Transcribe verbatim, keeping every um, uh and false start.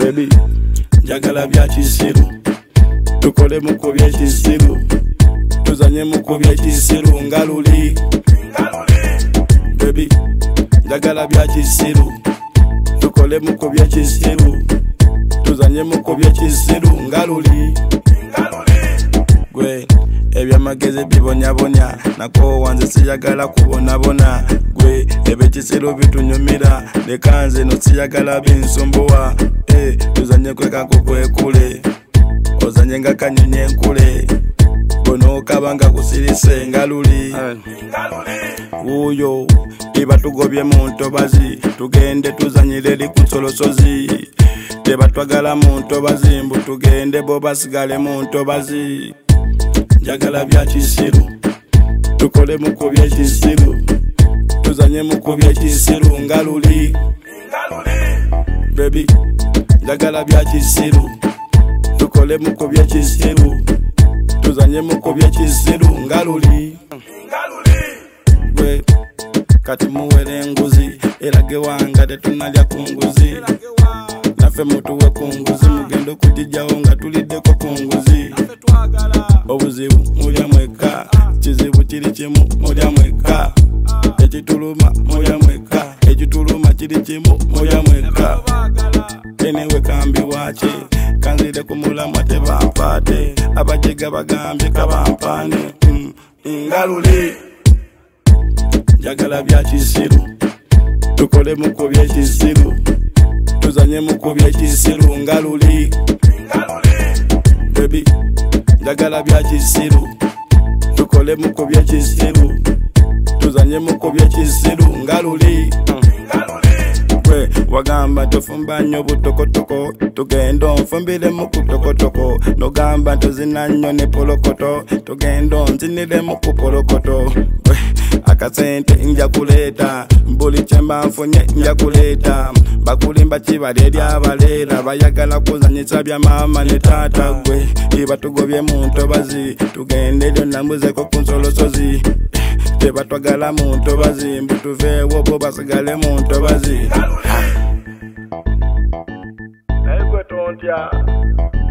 baby njagala bya kisiru tukole muko bya kisiru tuzanye muko bya kisiru ngaluli baby njagala bya kisiru tukole muko bya kisiru tuzanye muko bya kisiru ngaluli gwe ebyamagezi bibonyabonya nako wanze siyagala kubonabona gwe ebekisiru bitunyumira lekanze no siyagala binsumbuwa eh tuzanye kweka kukwekule ozanye nga kanyinye nkule bono kabanga kusirise ngaluli uyo iba tugobye muntu bazi tugende tuzanyire li kunsolosozi teba twagala muntu bazimbu tugende bo basigale muntu bazi njagala bya kisiru tukole muko bya kisiru tuzanye muko bya kisiru ngaluli baby njagala bya kisiru tukole muko bya kisiru tuzanye muko bya kisiru ngaluli gwe kati muwere nguzi erage wanga tetunalya kunguzi nafe mutuwe kunguzi mugendo kujijjawo nga tuliddeko kunguzi obuzibu mulya mweka kizibu kiri kimu mulya mweka ekituluma mulya mweka ekituluma kiri kimu mulya mweka enewe kambi wache kanzire kumulamwa tebampate abajega bagambye kabampane mm, ngaluli njagala bya kisiru tukole muko bya kisiru tuzanye muko bya kisiru ngaluli baby njagala bya kisiru tukole muko bya kisiru tuzanye muko bya kisiru ngaluli gwe wagamba tufumba nnyo butokotoko tugendo nfumbire mu kutokotoko nogamba tuzina nnyo ne polokoto tugendo nzinire mu kupolokoto akasente nja kuleta mbuli chemba nfunye nja kuleta bakulimba kibale lyabaleera bayagala kuzanyisa bya mama ne tata gwe iba tugobye muntu bazi tugende lyonna mbuzeko ku nsolosozi teba twagala muntu bazi mbutuveewo bo basigale muntu bazi naye gwe tontya